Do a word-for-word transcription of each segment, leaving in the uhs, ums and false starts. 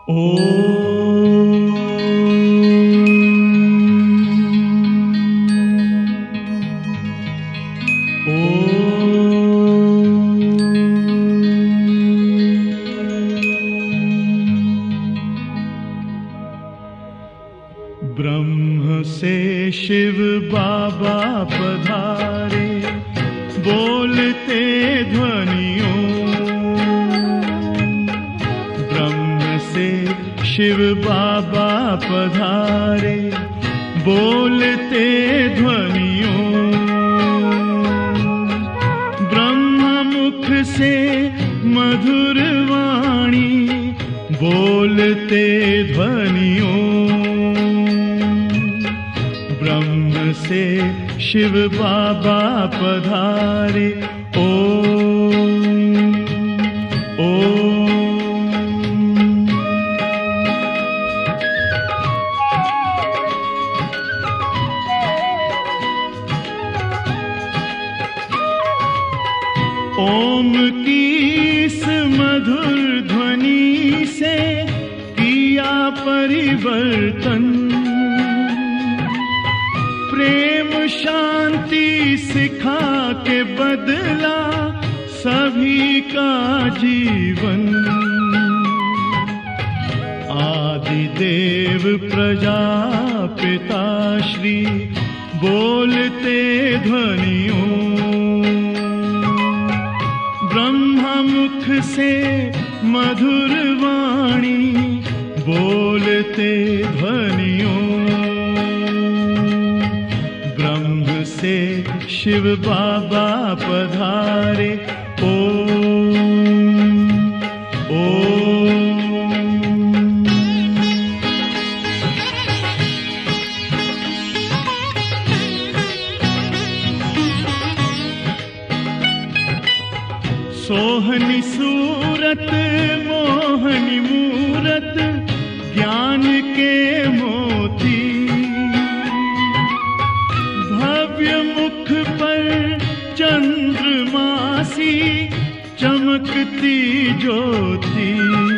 ब्रह्म से शिव बाबा पधारे, बोलते ध्वनियों। ब्रह्म से शिव बाबा पधारे, बोलते ध्वनियों। ब्रह्म मुख से मधुर वाणी, बोलते ध्वनियों। ब्रह्म से शिव बाबा पधारे, ओम ओम। ओम की इस मधुर ध्वनि से किया परिवर्तन। प्रेम शांति सिखा के बदला सभी का जीवन। आदि देव प्रजापिता श्री, बोलते ध्वनियों। ब्रह्मा मुख से मधुर वाणी, बोलते ध्वनियों। ब्रह्म से शिव बाबा पधारे, ओम ओम। सोहनी सूरत मोहनी मूरत, ज्ञान के मोती। भव्य मुख पर चंद्रमासी, चमकती ज्योति।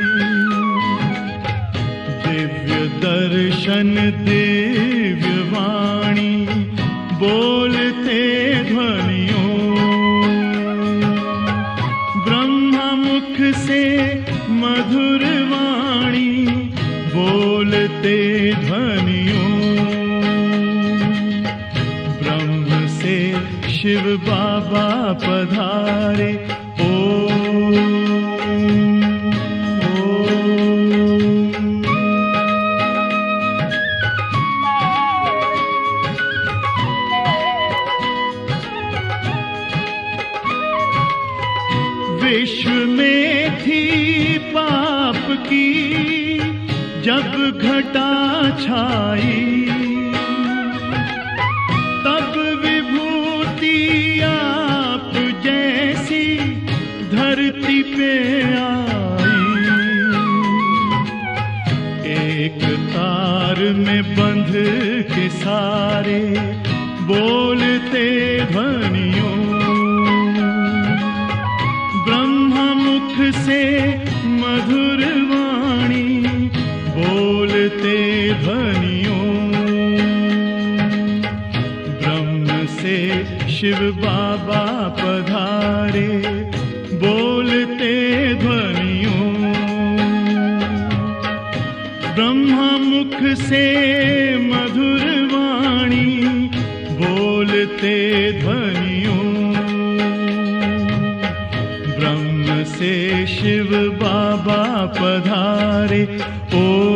दिव्य दर्शन दिव्य वाणी, बोलते ध्वनियों। मुख से मधुर वाणी, बोलते ध्वनियों। ब्रह्म से शिव बाबा पधारे, ओम ओम। विश्व में थी पाप की जब घटा छाई, तब विभूति आप जैसी धरती पे आई। एक तार में बंध के सारे, बोलते ध्वनियों। मुख से मधुर वाणी, बोलते ध्वनियों। ब्रह्म से शिव बाबा पधारे, बोलते ध्वनियों। ब्रह्मा मुख से मधुर वाणी, बोलते ध्वनियों। ब्रह्म से शिव बाबा पधारे, ओ